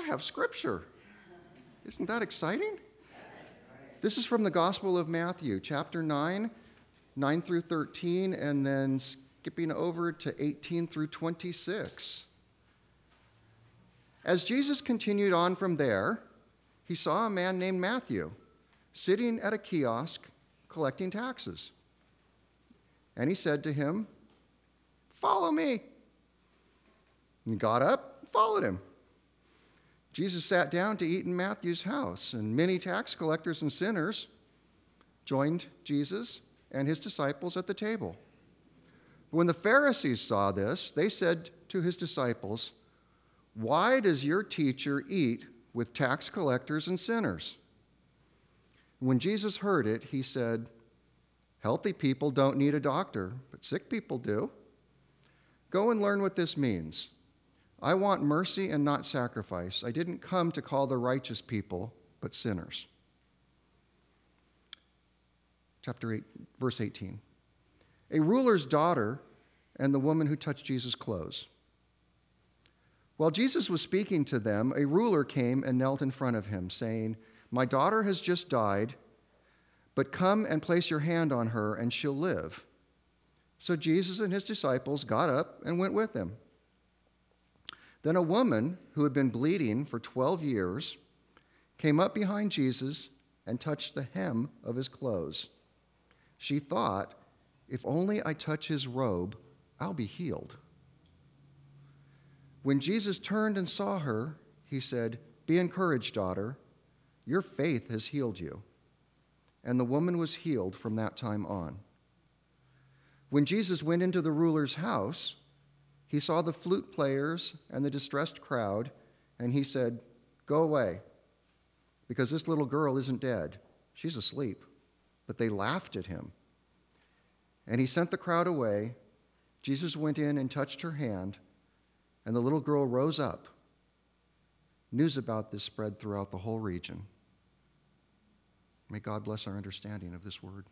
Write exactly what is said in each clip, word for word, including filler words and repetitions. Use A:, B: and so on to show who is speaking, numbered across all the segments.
A: have Scripture. Isn't that exciting? This is from the Gospel of Matthew, chapter nine, nine through thirteen, and then skipping over to eighteen through twenty-six. As Jesus continued on from there, he saw a man named Matthew sitting at a kiosk collecting taxes. And he said to him, "Follow me." And he got up and followed him. Jesus sat down to eat in Matthew's house, and many tax collectors and sinners joined Jesus and his disciples at the table. When the Pharisees saw this, they said to his disciples, "Why does your teacher eat with tax collectors and sinners?" When Jesus heard it, he said, "Healthy people don't need a doctor, but sick people do. Go and learn what this means. I want mercy and not sacrifice. I didn't come to call the righteous people, but sinners." Chapter eight, verse eighteen. A ruler's daughter and the woman who touched Jesus' clothes. While Jesus was speaking to them, a ruler came and knelt in front of him, saying, "My daughter has just died, but come and place your hand on her, and she'll live." So Jesus and his disciples got up and went with him. Then a woman who had been bleeding for twelve years came up behind Jesus and touched the hem of his clothes. She thought, "If only I touch his robe, I'll be healed." When Jesus turned and saw her, he said, "Be encouraged, daughter. Your faith has healed you." And the woman was healed from that time on. When Jesus went into the ruler's house, he saw the flute players and the distressed crowd, and he said, "Go away, because this little girl isn't dead. She's asleep." But they laughed at him. And he sent the crowd away. Jesus went in and touched her hand, and the little girl rose up. News about this spread throughout the whole region. May God bless our understanding of this word.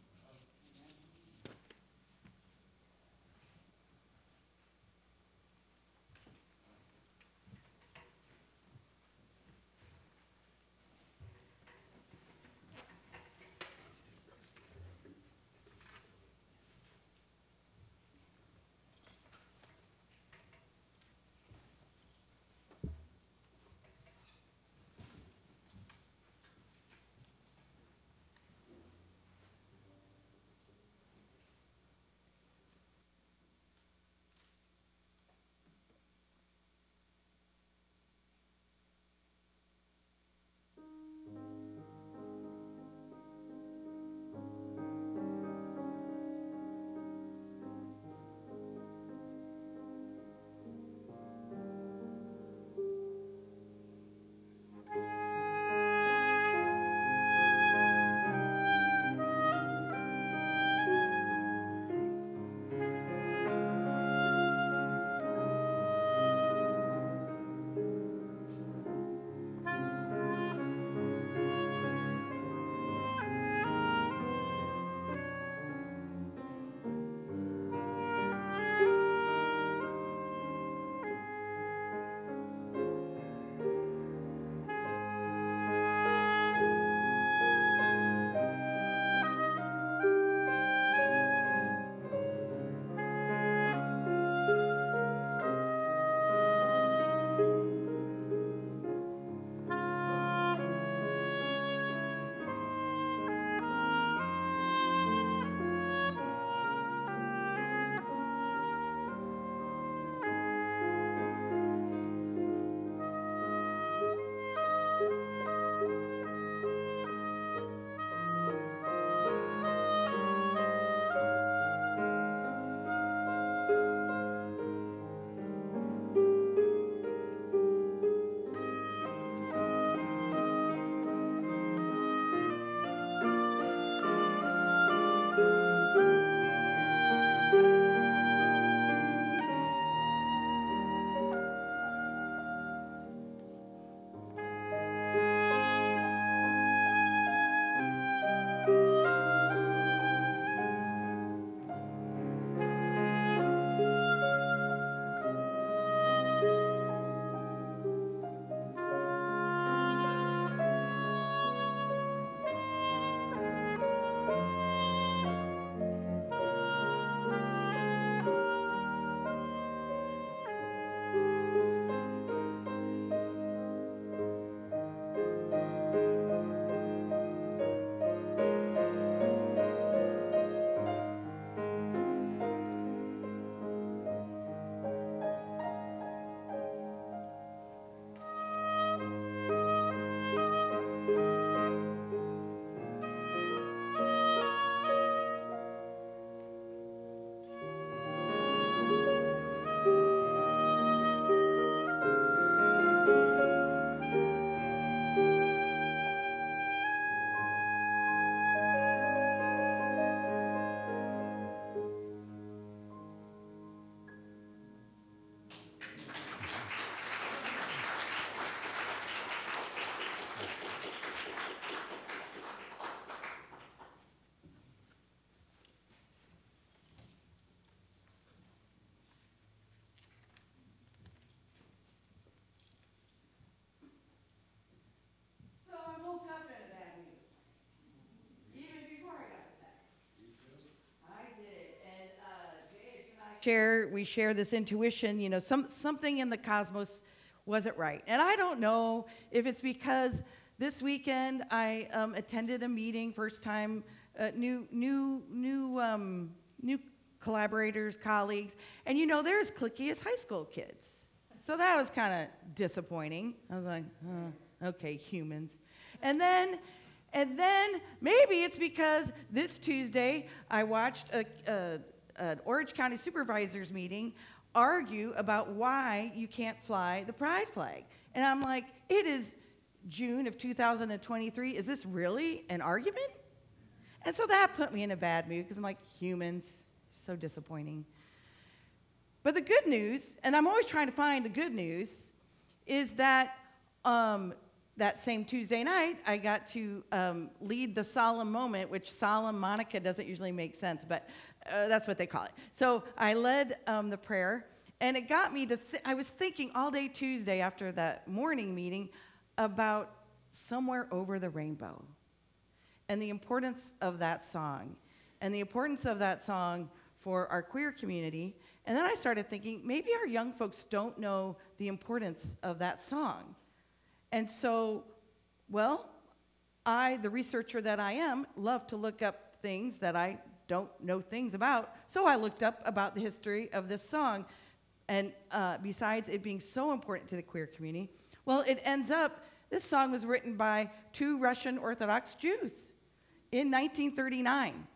B: share we share this intuition, you know, some something in the cosmos wasn't right. And I don't know if it's because this weekend I um, attended a meeting, first time, uh, new new new um, new collaborators, colleagues, and you know, they're as cliquey as high school kids. So that was kind of disappointing. I was like, oh, okay, humans. And then, and then maybe it's because this Tuesday I watched a, a, an Orange County Supervisors meeting argue about why you can't fly the pride flag. And I'm like, it is June of two thousand twenty-three. Is this really an argument? And so that put me in a bad mood because I'm like, humans, so disappointing. But the good news, and I'm always trying to find the good news, is that um, that same Tuesday night, I got to um, lead the solemn moment, which solemn Monica doesn't usually make sense, but uh, that's what they call it. So I led um, the prayer, and it got me to, th- I was thinking all day Tuesday after that morning meeting about Somewhere Over the Rainbow and the importance of that song and the importance of that song for our queer community. And then I started thinking, maybe our young folks don't know the importance of that song. And so, well, I, the researcher that I am, love to look up things that I don't know things about. So I looked up about the history of this song. And uh, besides it being so important to the queer community, well, it ends up, this song was written by two Russian Orthodox Jews in nineteen thirty-nine.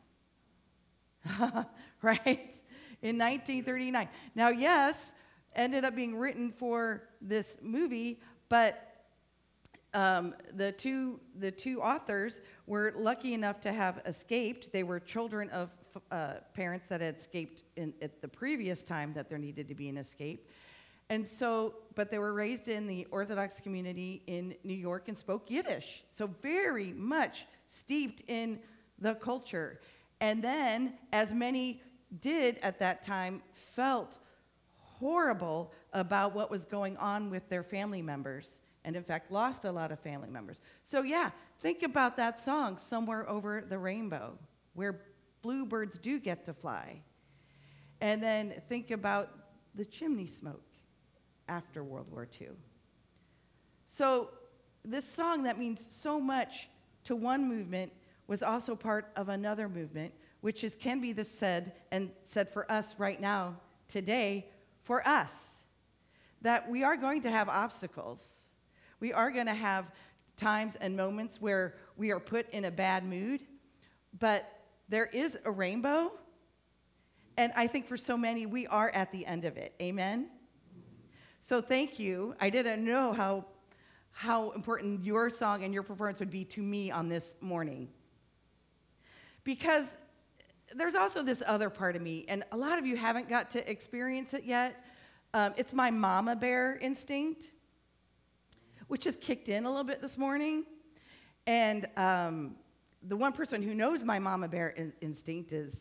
B: Right? In nineteen thirty-nine. Now, yes, ended up being written for this movie, but um, the two the two authors were lucky enough to have escaped. They were children of uh, parents that had escaped in, at the previous time that there needed to be an escape. And so, but they were raised in the Orthodox community in New York and spoke Yiddish. So very much steeped in the culture. And then, as many did at that time, felt horrible about what was going on with their family members, and in fact lost a lot of family members. So yeah, think about that song, Somewhere Over the Rainbow, where bluebirds do get to fly. And then think about the chimney smoke after World War Two. So this song that means so much to one movement was also part of another movement, which is can be the said and said for us right now, today, for us, that we are going to have obstacles. We are going to have times and moments where we are put in a bad mood, but there is a rainbow, and I think for so many, we are at the end of it. Amen? So thank you. I didn't know how, how important your song and your performance would be to me on this morning. Because there's also this other part of me, and a lot of you haven't got to experience it yet. Um, it's my mama bear instinct, which has kicked in a little bit this morning. And um, the one person who knows my mama bear in- instinct is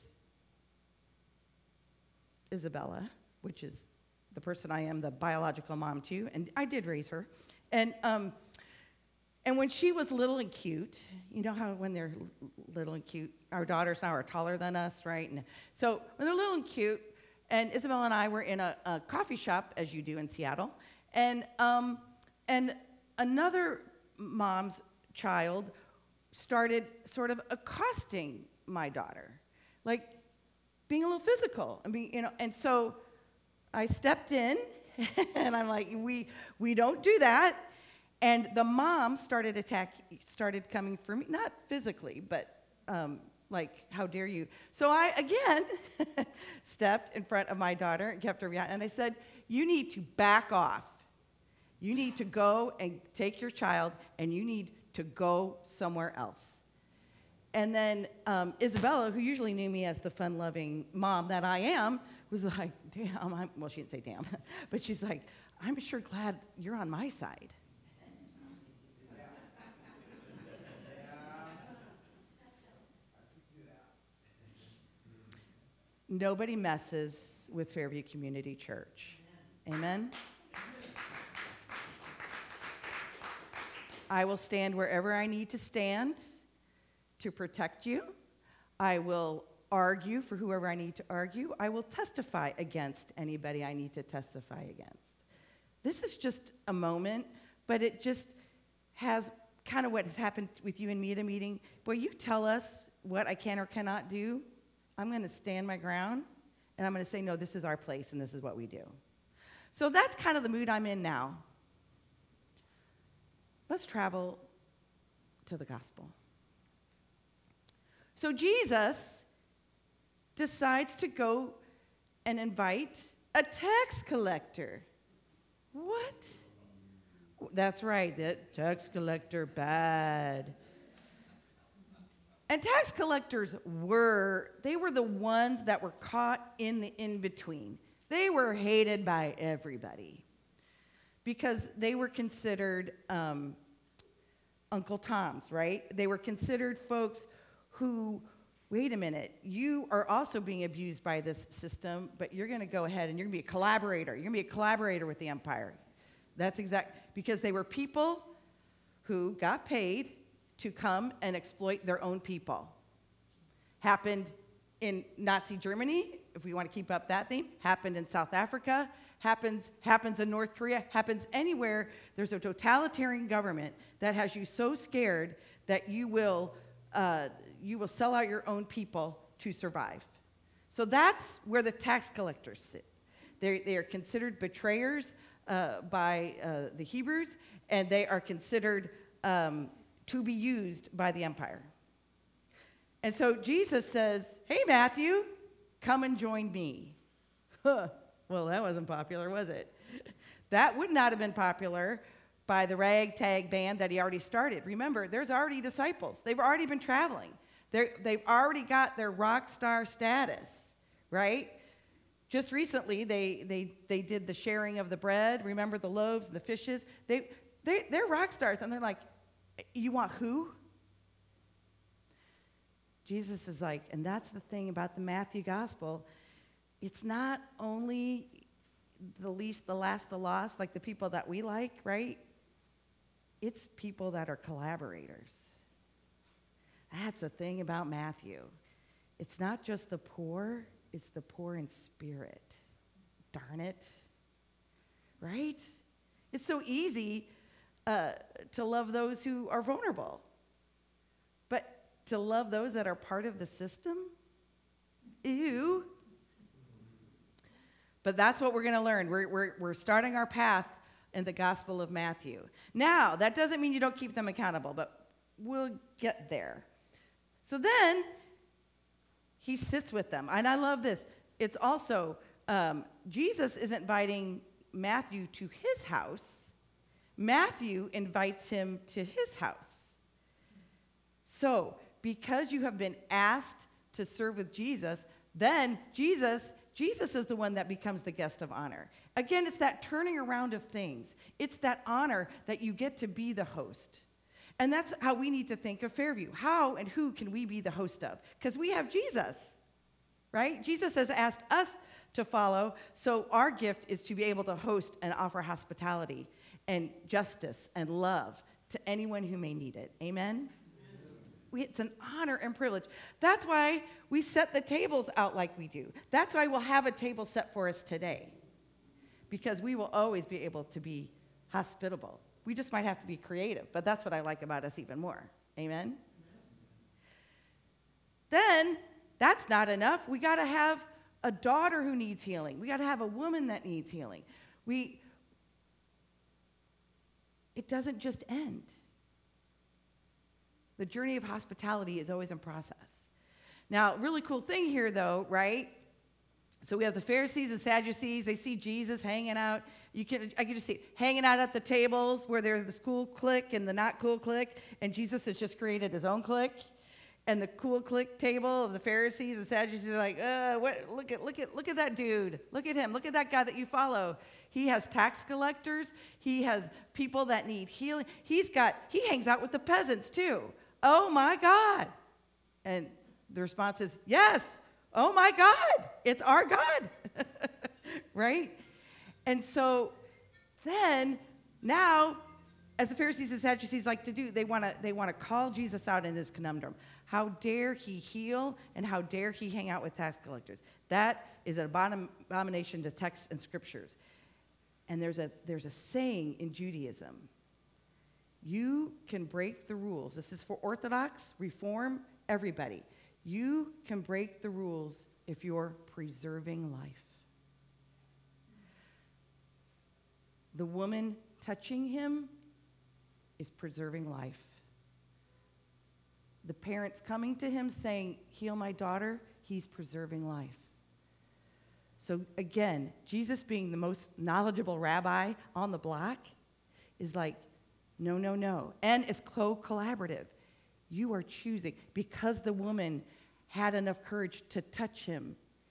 B: Isabella, which is the person I am the biological mom to, and I did raise her. And um, and when she was little and cute, you know how when they're little and cute, our daughters now are taller than us, right? And so when they're little and cute, and Isabel and I were in a, a coffee shop, as you do in Seattle, and um, and another mom's child started sort of accosting my daughter, like being a little physical, and being, you know, and so I stepped in, and I'm like, we we don't do that. And the mom started attack, started coming for me, not physically, but um, like, how dare you? So I, again, stepped in front of my daughter and kept her behind, and I said, you need to back off. You need to go and take your child, and you need to go somewhere else. And then um, Isabella, who usually knew me as the fun-loving mom that I am, was like, damn, I'm, well, she didn't say damn, but she's like, I'm sure glad you're on my side. Nobody messes with Fairview Community Church. Amen? I will stand wherever I need to stand to protect you. I will argue for whoever I need to argue. I will testify against anybody I need to testify against. This is just a moment, but it just has kind of what has happened with you and me at a meeting. Boy, you tell us what I can or cannot do, I'm going to stand my ground, and I'm going to say, no, this is our place, and this is what we do. So that's kind of the mood I'm in now. Let's travel to the gospel. So Jesus decides to go and invite a tax collector. What? That's right, that tax collector, bad. And tax collectors were, they were the ones that were caught in the in-between. They were hated by everybody because they were considered um, Uncle Toms, right? They were considered folks who, wait a minute, you are also being abused by this system, but you're going to go ahead and you're going to be a collaborator. You're going to be a collaborator with the empire. That's exact, because they were people who got paid to come and exploit their own people. Happened in Nazi Germany, if we want to keep up that theme, happened in South Africa, happens, happens in North Korea, happens anywhere there's a totalitarian government that has you so scared that you will, uh, you will sell out your own people to survive. So that's where the tax collectors sit. They're, they are considered betrayers uh, by uh, the Hebrews, and they are considered um, to be used by the empire. And so Jesus says, hey, Matthew, come and join me. Huh. Well, that wasn't popular, was it? That would not have been popular by the ragtag band that he already started. Remember, there's already disciples. They've already been traveling. They're, they've already got their rock star status, right? Just recently, they, they, they did the sharing of the bread. Remember the loaves and the fishes? They, they, they're rock stars, and they're like, you want who? Jesus is like, and that's the thing about the Matthew gospel. It's not only the least, the last, the lost, like the people that we like, right? It's people that are collaborators. That's the thing about Matthew. It's not just the poor, it's the poor in spirit. Darn it. Right? It's so easy uh, to love those who are vulnerable. But to love those that are part of the system? Ew. But that's what we're going to learn. We're, we're, we're starting our path in the Gospel of Matthew. Now, that doesn't mean you don't keep them accountable, but we'll get there. So then, he sits with them. And I love this. It's also, um, Jesus is inviting Matthew to his house. Matthew invites him to his house. So, because you have been asked to serve with Jesus, then Jesus, Jesus is the one that becomes the guest of honor. Again, it's that turning around of things. It's that honor that you get to be the host. And that's how we need to think of Fairview. How and who can we be the host of? Because we have Jesus, right? Jesus has asked us to follow, so our gift is to be able to host and offer hospitality and justice and love to anyone who may need it. Amen? We, it's an honor and privilege. That's why we set the tables out like we do. That's why we'll have a table set for us today, because we will always be able to be hospitable. We just might have to be creative, but that's what I like about us even more. Amen? Then, that's not enough. We got to have a daughter who needs healing. We got to have a woman that needs healing. We, it doesn't just end. The journey of hospitality is always in process. Now, really cool thing here, though, right? So we have the Pharisees and Sadducees. They see Jesus hanging out. You can, I can just see it, hanging out at the tables where there's the cool clique and the not cool clique, and Jesus has just created his own clique. And the cool clique table of the Pharisees and Sadducees are like, uh, what? Look at, look at, look at that dude. Look at him. Look at that guy that you follow. He has tax collectors. He has people that need healing. He's got, he hangs out with the peasants too. Oh my God. And the response is, yes. Oh my God. It's our God. Right? And so then, now, as the Pharisees and Sadducees like to do, they want to they want to call Jesus out in his conundrum. How dare he heal, and how dare he hang out with tax collectors? That is an abomin- abomination to texts and scriptures. And there's a there's a saying in Judaism. You can break the rules. This is for Orthodox, Reform, everybody. You can break the rules if you're preserving life. The woman touching him is preserving life. The parents coming to him saying, heal my daughter, he's preserving life. So again, Jesus being the most knowledgeable rabbi on the block is like, no, no, no. And it's co-collaborative. You are choosing. Because the woman had enough courage to touch him,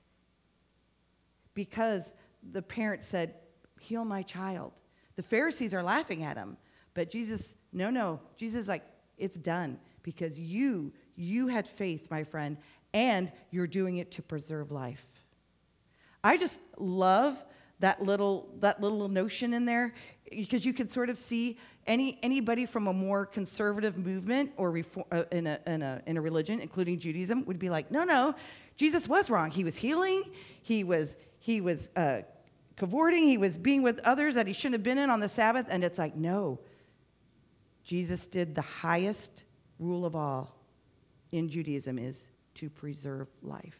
B: because the parent said, heal my child. The Pharisees are laughing at him. But Jesus, no, no. Jesus is like, it's done. Because you, you had faith, my friend, and you're doing it to preserve life. I just love that little that little notion in there, because you can sort of see any anybody from a more conservative movement or reform, uh, in a in a in a religion, including Judaism, would be like, no, no, Jesus was wrong. He was healing. He was he was uh, cavorting. He was being with others that he shouldn't have been in on the Sabbath. And it's like, no, Jesus did the highest rule of all in Judaism, is to preserve life.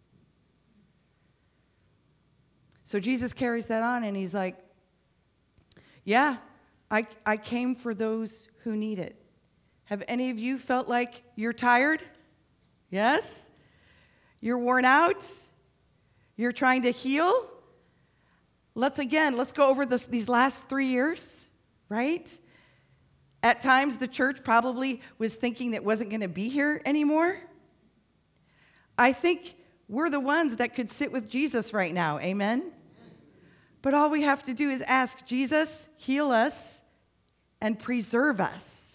B: So Jesus carries that on, and he's like, yeah, I, I came for those who need it. Have any of you felt like you're tired? Yes? You're worn out? You're trying to heal? Let's again, let's go over this, these last three years, right? At times, the church probably was thinking that it wasn't going to be here anymore. I think we're the ones that could sit with Jesus right now, amen? But all we have to do is ask, Jesus, heal us and preserve us.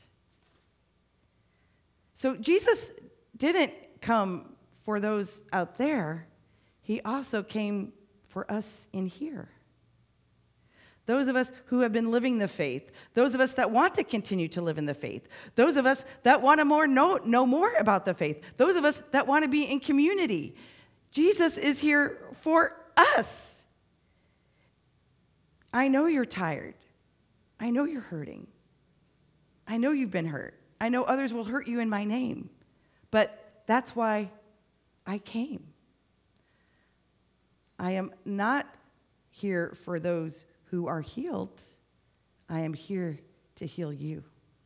B: So Jesus didn't come for those out there. He also came for us in here. Those of us who have been living the faith, those of us that want to continue to live in the faith, those of us that want to more know, know more about the faith, those of us that want to be in community. Jesus is here for us. I know you're tired. I know you're hurting. I know you've been hurt. I know others will hurt you in my name. But that's why I came. I am not here for those who are healed. I am here to heal you.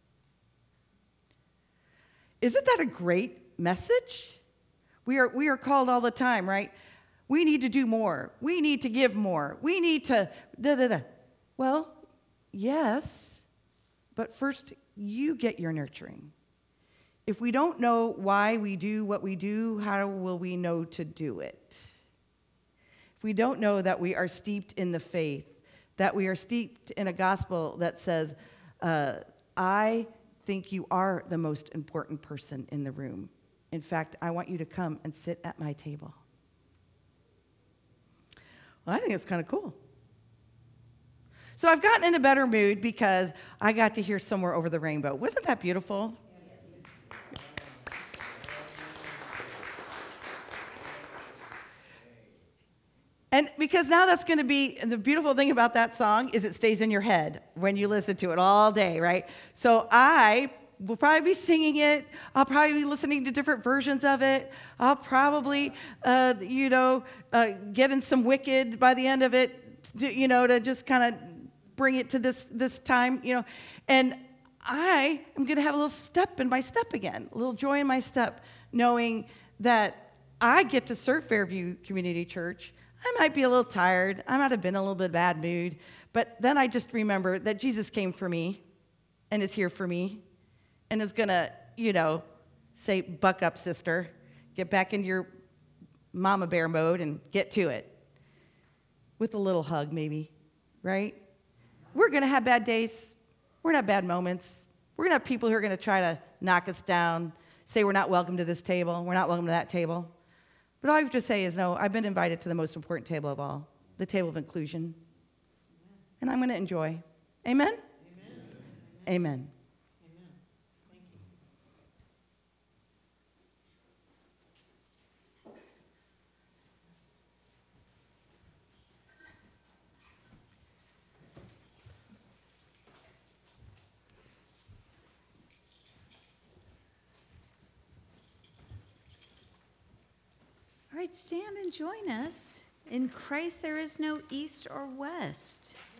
B: Isn't that a great message? We are, we are called all the time, right? We need to do more. We need to give more. We need to da da da. Well, yes, but first you get your nurturing. If we don't know why we do what we do, how will we know to do it? If we don't know that we are steeped in the faith, that we are steeped in a gospel that says, uh, I think you are the most important person in the room. In fact, I want you to come and sit at my table. Well, I think it's kind of cool. So I've gotten in a better mood because I got to hear Somewhere Over the Rainbow. Wasn't that beautiful? And because now that's going to be, the beautiful thing about that song is it stays in your head when you listen to it all day, right? So I will probably be singing it. I'll probably be listening to different versions of it. I'll probably, uh, you know, uh, get in some Wicked by the end of it, to, you know, to just kind of bring it to this, this time, you know. And I am going to have a little step in my step again, a little joy in my step, knowing that I get to serve Fairview Community Church. I might be a little tired. I might have been in a little bit bad mood. But then I just remember that Jesus came for me and is here for me and is going to, you know, say, buck up, sister. Get back into your mama bear mode and get to it. With a little hug, maybe, right? We're going to have bad days. We're going to have bad moments. We're going to have people who are going to try to knock us down, say we're not welcome to this table, we're not welcome to that table. But all I have to say is, no, I've been invited to the most important table of all, the table of inclusion. And I'm going to enjoy. Amen? Amen? Amen.
C: All right, stand and join us. In Christ there is no east or west.